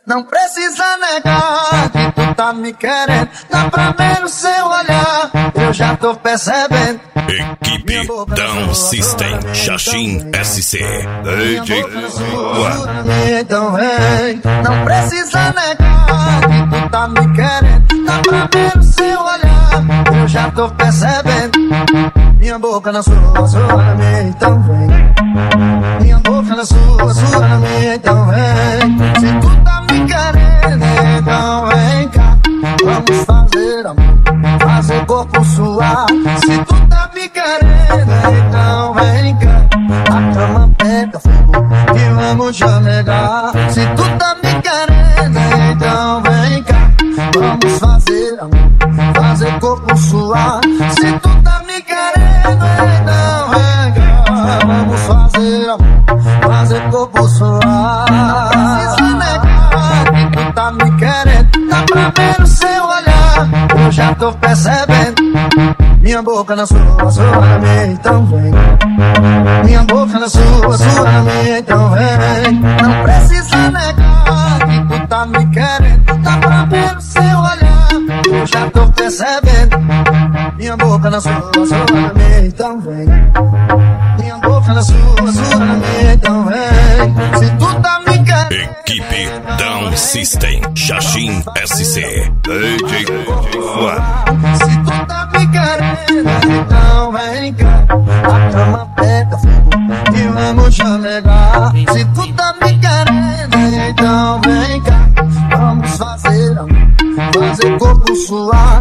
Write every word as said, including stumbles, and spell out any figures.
Não precisa negar que tu tá me querendo. Dá pra ver no seu olhar, eu já tô percebendo. Equipe Down System, Xaxim S C, D J Então vem, não precisa negar que tu tá me querendo. Dá pra ver no seu olhar, eu já tô percebendo. Minha boca na sua, sua na minha, então vem. Minha boca na sua, sua na minha, então vem. Se tu tá me querendo, então vem cá. Vamos fazer amor, fazer corpo suar. Se tu tá me querendo, então vem cá. A cama pega fogo e vamos chamegar. Se tu tá me querendo, então vem cá. Vamos fazer amor, fazer corpo suar. Se tu tá me querendo, então vem cá. Vamos fazer amor, fazer corpo suar. Não precisa negar que tu tá me querendo. Dá pra ver no seu olhar, eu já tô percebendo. Minha boca na sua, sua na minha, então vem. Minha boca na sua, sua na minha, então vem. Não precisa negar que tu tá me querendo. Dá pra ver no seu olhar, eu já tô percebendo. Minha boca na sua, sua na minha, então vem. Minha boca na sua, sua na minha, então vem. Se tu tá me querendo. Equipe Down System, Xaxim S C, D J Se tu tá me querendo, então vem cá. A cama pega fogo e vamos chamegar. Se tu tá me querendo, então vem cá. Vamos fazer amor, fazer corpo suar.